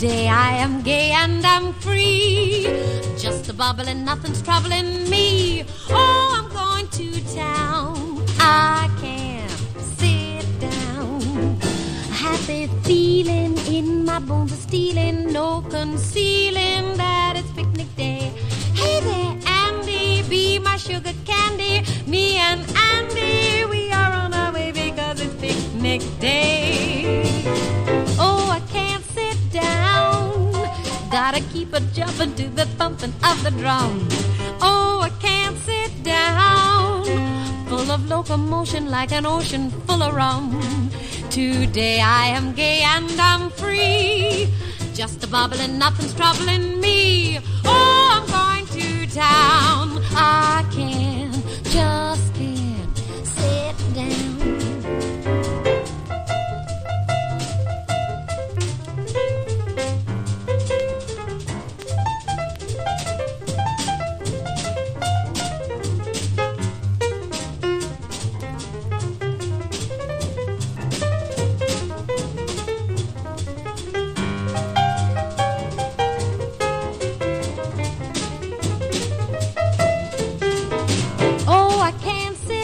Today I am gay and I'm free, just a bubbling, nothing's troubling me. Oh, I'm going to town, I can't sit down. A happy feeling in my bones are stealing, no concealing that it's picnic day. Hey there, Andy, be my sugar candy. Me and Andy, we are on our way because it's picnic day. Oh, I can't sit down, gotta keep a jumping to the thumping of the drum. Oh, I can't sit down, full of locomotion like an ocean full of rum. Today I am gay and I'm free, just a bubbling, nothing's troubling me. Oh, I'm going to town, I just can't sit down.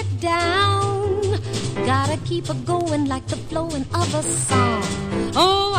Gotta keep it going like the flowing of a song. Oh,